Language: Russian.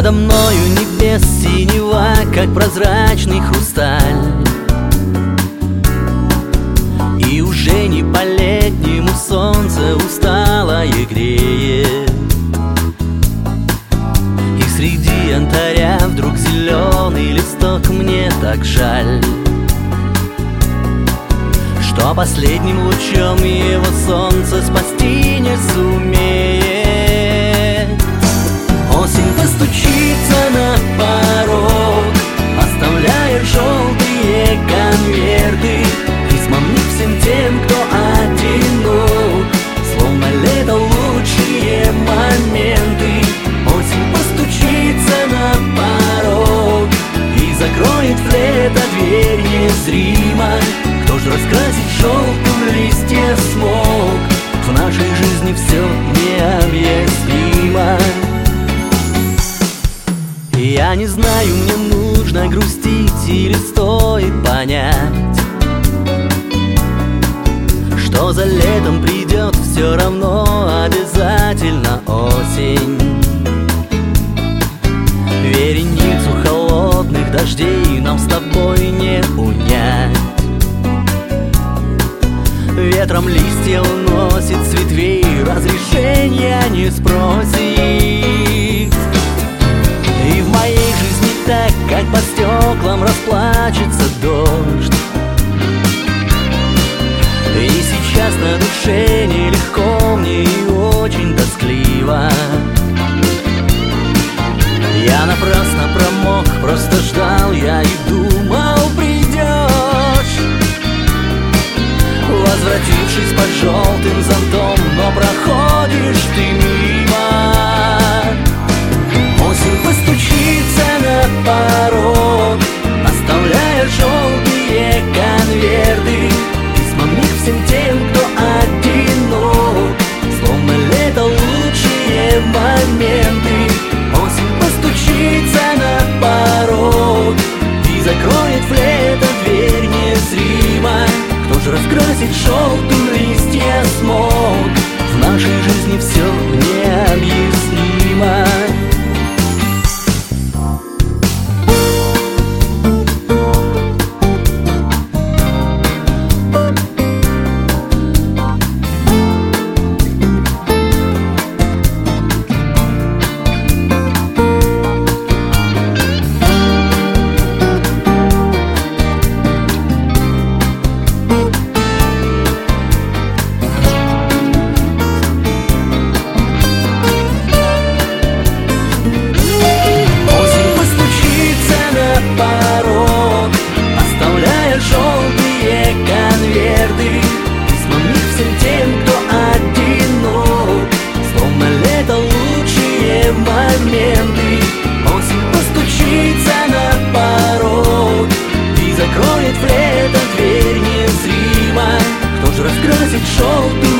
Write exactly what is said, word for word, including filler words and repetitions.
Надо мною небес синева, как прозрачный хрусталь. И уже не по-летнему солнце устало и греет. И среди янтаря вдруг зеленый листок, мне так жаль, что последним лучом его солнце спасти не сумеет. Осень постучится на порог, оставляя желтые конверты, письмами всем тем, кто одинок, словно лето лучшие моменты. Осень постучится на порог и закроет в лето дверь незримо. Кто ж раскрасит желтым листья смог? В нашей жизни все необъяснимо. Я не знаю, мне нужно грустить или стоит понять, что за летом придет все равно обязательно осень. Вереницу холодных дождей нам с тобой не унять. Ветром листья уносит с ветвей, разрешения не спросит. И в моей жизни так, как по стеклам расплачется дождь. И сейчас на душе нелегко мне и очень тоскливо. Я напрасно промок, просто ждал я и думал, придешь, возвратившись под желтым зонтом, но проходишь ты мимо. Осень постучится на порог, оставляя желтые конверты, письмами всем тем, кто одинок, словно лето лучшие моменты. Осень постучится на порог и закроет в лето дверь незримо. Кто же раскрасит желтым листья смог? В нашей жизни все необъяснимо. Моменты. Осень постучится на порог и закроет в лето дверь незримо. Кто же раскрасит желтую